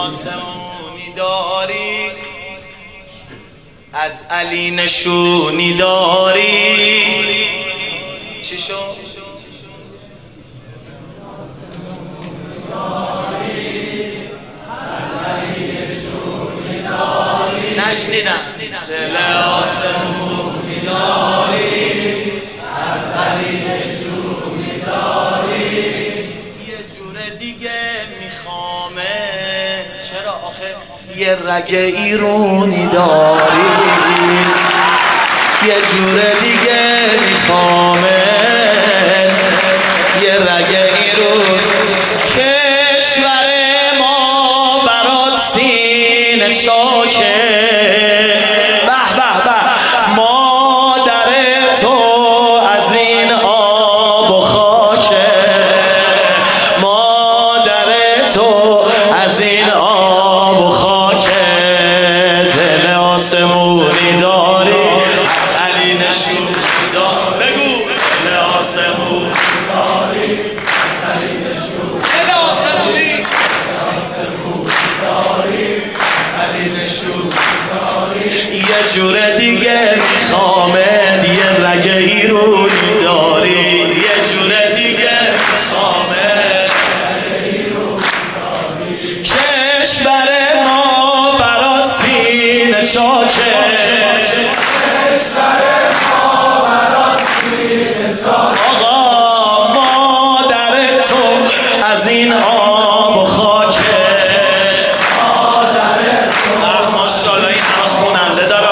آسمونی داری، از علی نشونی داری. چی شد؟ نشنیدم. دل آسمونی داری، از علی نشونی داری. یه جور دیگه میخوامه، چرا آخه یه رگ ایرونی داری. یه جور دیگه میخوامه، یه رگ ایرون. کشور ما برات سینه چاکه، به به به. مادر تو از این آب و خاکه، مادر تو از این آب و خاکه. دل آسمونی داری، از علی نشونی داری. بگو دل آسمونی داری، از علی نشونی. دل آسمونی داری، از علی نشونی داری. یه جور دیگه میخوامه، یه رگ ایرونی داری. یه جور دیگه میخوامه، کشور ما برات سینه چاکه، کشور ما برات سینه چاکه. آقا مادر تو از این آب و خاکه، مادر تو. ماشاءالله این همه خوننده داره.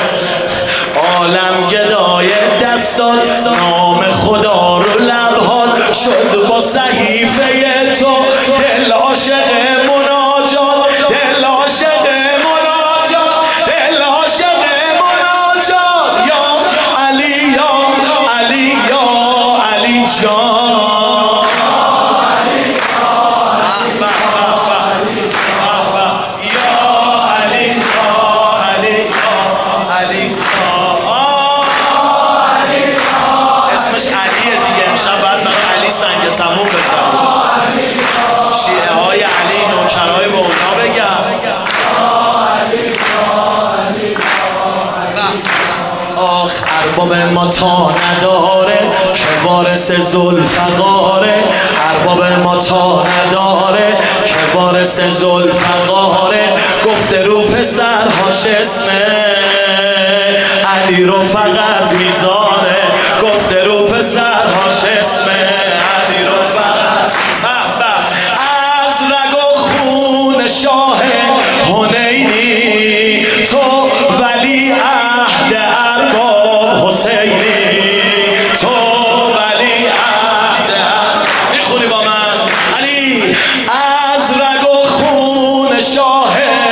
عالم گدای دستات، نام خدا رو لبهات شد با صحیفه تو. دل عاشق مناجات، دل عاشق مناجات، دل عاشق مناجات. یا علی یا علی یا علی جان. اسمش علیه دیگه، امشب باید برای علی سنگ تموم بزنیم. شیعه های علی، نوکرهای به اونا بگم. آخ ارباب ما تا نداره، که وارث ذوالفقاره. ارباب ما تا نداره، که وارث ذوالفقاره. گفته رو پسرهاش اسمه علی رو فقط میذاره. گفته رو پسرهاش اسمه علی رو فقط. به به. از رگ و خون شاه حنینی، تو ولی عهد ارباب حسینی. تو ولی عهد. میخونی با من؟ علی از رگ و خون شاه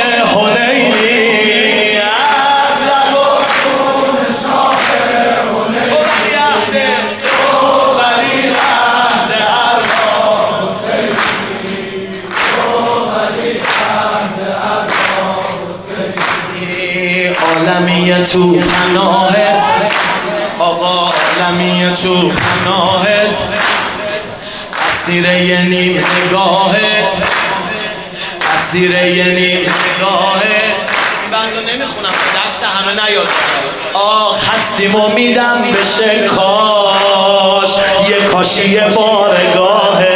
حنینی، از رگ و خون شاه حنینی. تو ولی عهد، تو ولی عهد ارباب حسینی. تو ولی عهد ارباب حسینی. عالمی تو پناهت آقا، عالمی تو پناهت. اسیر یه نیم نگاهت، اسیر یه نیم نگاهت. این بندو نمیخونم به دست همه نیاد. آخ هستیم و میدم بشه کاش، یه کاشی یه بارگاهت.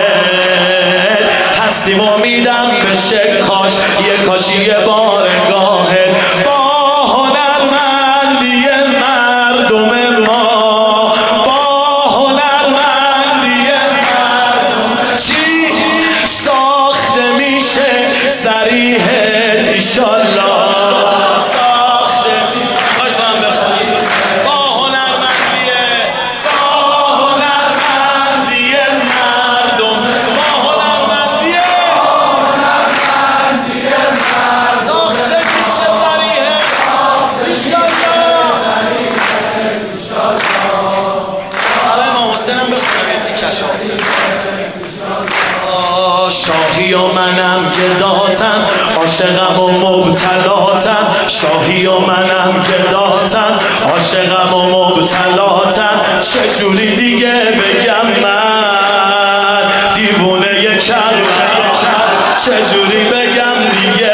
هستیم و میدم بشه کاش، یه کاشی یه بارگاهت. با هنرمندی مردم ما، با هنرمندی مردم. چی ساخته میشه صریحت ایشالله، ساخته. میخوای تو هم بخونی؟ با هنرمندی، با هنرمندی مردم، با هنرمندی مردم. ساخته میشه صریحت ایشالله. برای امام حسین هم بخونم یه تیکشو. شاهی و منم گداتم، عاشقم و مبتلاتم. شاهی و منم گداتم، عاشقم و مبتلاتم. چجوری دیگه بگم من دیوونه کربلا؟ چجوری بگم دیگه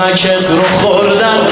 نمکت رو خوردن